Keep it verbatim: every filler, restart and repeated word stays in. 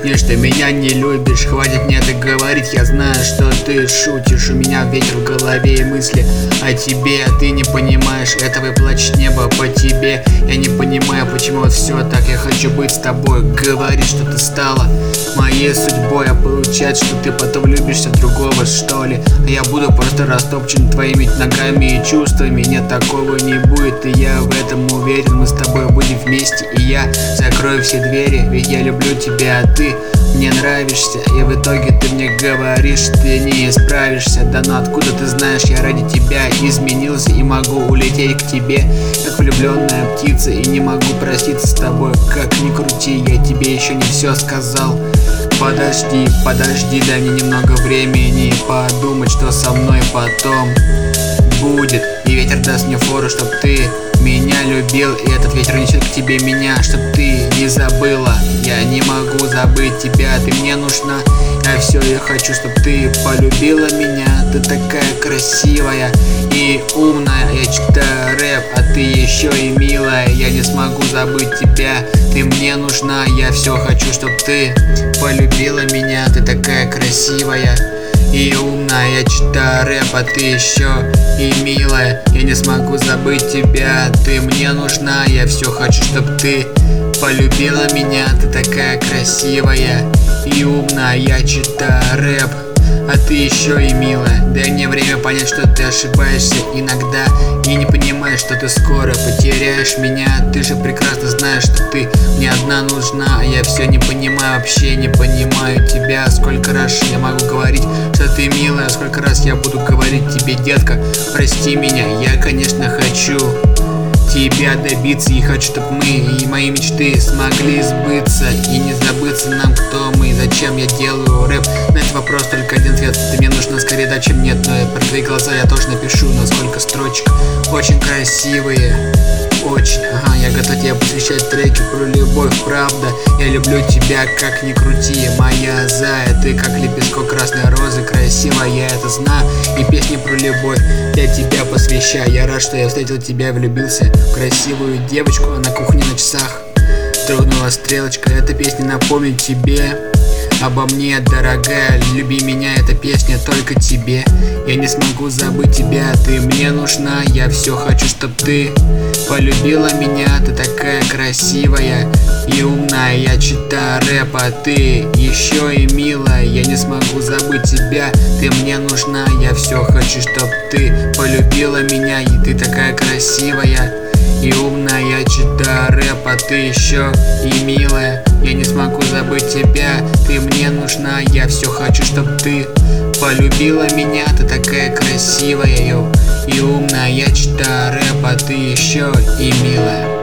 говоришь, ты меня не любишь. Хватит мне это говорить, я знаю, что ты шутишь. У меня ветер в голове и мысли о тебе, а ты не понимаешь этого и плачет небо по тебе. Я не понимаю, почему вот все так, я хочу быть с тобой. Говоришь, что ты стала моей судьбой, а получается, что ты потом любишься другого, что ли. А я буду просто растопчен твоими ногами и чувствами. Нет, такого не будет, и я в этом уверен. Мы с тобой будем вместе, и я закрою все двери, ведь я люблю тебя, а ты мне нравишься. И в итоге ты мне говоришь, ты не справишься. Да ну откуда ты знаешь, я ради тебя изменился и могу улететь к тебе, как влюбленная птица, и не могу проститься с тобой. Как ни крути, я тебе еще не все сказал. Подожди, подожди, дай мне немного времени подумать, что со мной потом будет. И ветер даст мне фору, чтоб ты меня любил, и этот ветер несет к тебе меня, чтоб ты не забыла. Я не могу забыть тебя, ты мне нужна. Я все я хочу, чтоб ты полюбила меня. Ты такая красивая и умная. Я читаю рэп, а ты еще и милая. Я не смогу забыть тебя, ты мне нужна. Я все хочу, чтоб ты полюбила меня. Ты такая красивая и умная. Я читаю рэп, а ты еще и милая. Я не смогу забыть тебя, ты мне нужна. Я все хочу, чтоб ты полюбила меня. Ты такая красивая и умная. Я читаю рэп, а ты еще и милая. Дай мне время понять, что ты ошибаешься иногда и не понимаешь, что ты скоро потеряешь меня. Ты же прекрасно знаешь, что ты мне одна нужна. А я все не понимаю, вообще не понимаю тебя. Сколько раз я могу говорить, что ты милая, сколько раз я буду говорить тебе, детка, прости меня. Я, конечно, хочу тебя добиться, и хочу, чтобы мы и мои мечты смогли сбыться, и не забыться нам, кто мы и зачем я делаю рэп. На этот вопрос только один ответ: ты мне нужна скорее да, чем нет. Но про твои глаза я тоже напишу, но сколько строчек очень красивые. Очень, ага, я готов тебе посвящать треки про любовь, правда. Я люблю тебя, как ни крути, моя зая. Ты как лепесток красной розы, красивая, я это знаю. И песни про любовь я тебя посвящаю. Я рад, что я встретил тебя и влюбился в красивую девочку. На кухне на часах дрогнула стрелочка. Эта песня напомнит тебе обо мне, дорогая. Люби меня, эта песня только тебе. Я не смогу забыть тебя, ты мне нужна. Я все хочу, чтоб ты полюбила меня. Ты такая красивая и умная. Я читаю рэп, а ты еще и милая. Я не смогу забыть тебя, ты мне нужна. Я все хочу, чтоб ты полюбила меня. И ты такая красивая и умная. Я читаю рэп, а ты еще и милая. Я не смогу забыть тебя, ты мне нужна. Я все хочу, чтоб ты полюбила меня. Ты такая красивая и умная. Я читаю рэп, а ты еще и милая.